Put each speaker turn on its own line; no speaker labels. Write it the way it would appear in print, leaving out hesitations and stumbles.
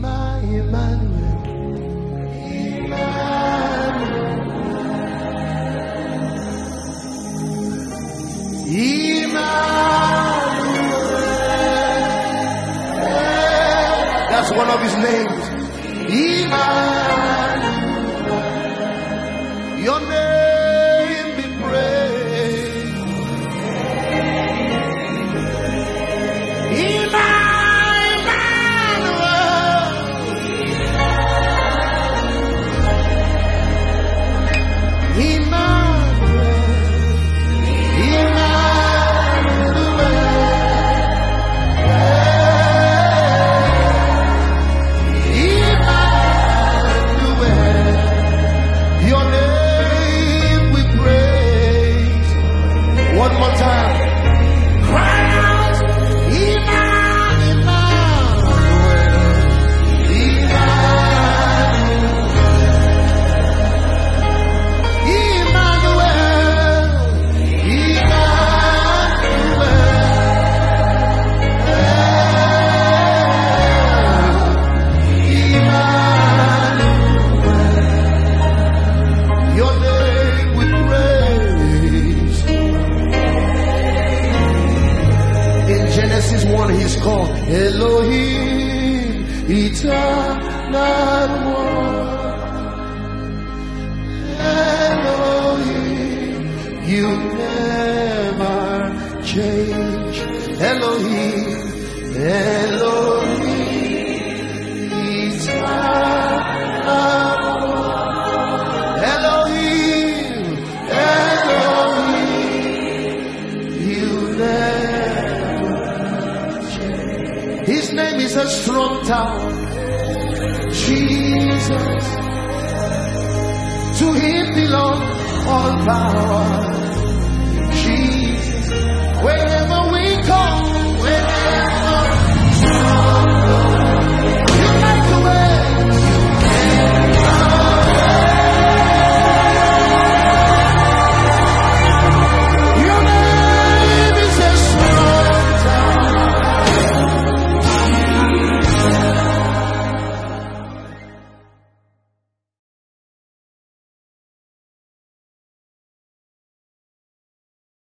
Emmanuel. That's one of his names. Emmanuel. Your name be praised. One more time. Cry out, Your name we praise. Genesis 1, he's called Elohim, eternal one. Elohim, you never change. Elohim, Elohim, eternal one. Elohim, Elohim, you never. His name is a strong tower. Jesus. To him belong all power.